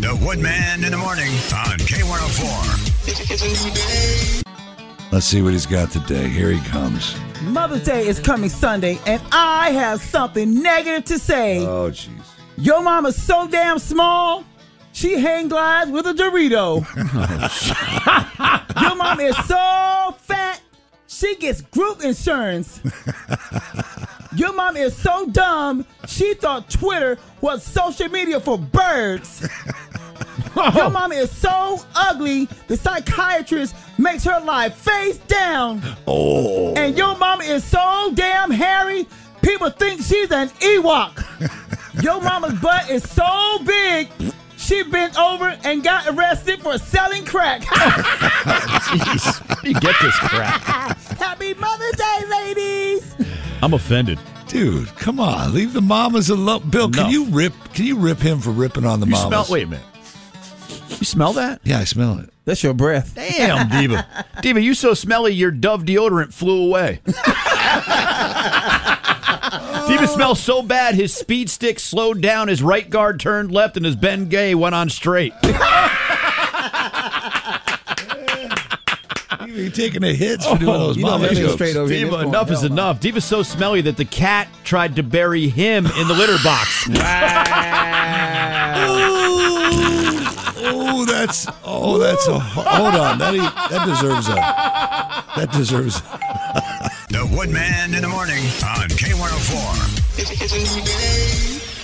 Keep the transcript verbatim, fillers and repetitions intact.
The Woodman in the morning on K one oh four. It's a new day. Let's see what he's got today. Here he comes. Mother's Day is coming Sunday, and I have something negative to say. Oh, jeez. Your mama's so damn small, she hang glides with a Dorito. Your mom is so fat, she gets group insurance. Your mom is so dumb, she thought Twitter was social media for birds. Your mom is so ugly, the psychiatrist makes her lie face down. Oh. And your mama is so damn hairy, people think she's an Ewok. Your mama's butt is so big, she bent over and got arrested for selling crack. Jeez, where do you get this crap? Happy Mother's Day, ladies. I'm offended. Dude, come on. Leave the mamas alone. Bill, can Enough. you rip Can you rip him for ripping on the You mamas? smell, wait a minute. You smell that? Yeah, I smell it. That's your breath. Damn, Diva. Diva, you so smelly your Dove deodorant flew away. Diva smells so bad his speed stick slowed down, his right guard turned left, and his Ben Gay went on straight. You're taking a hit for doing those You know mama that ain't jokes. straight over here. Diva, This going enough is hell, man. enough. Diva's so smelly that the cat tried to bury him in the litter box. Oh, that's oh, that's a hold on. That that deserves a that deserves. The Woodman in the morning on K one oh four. It's a new day.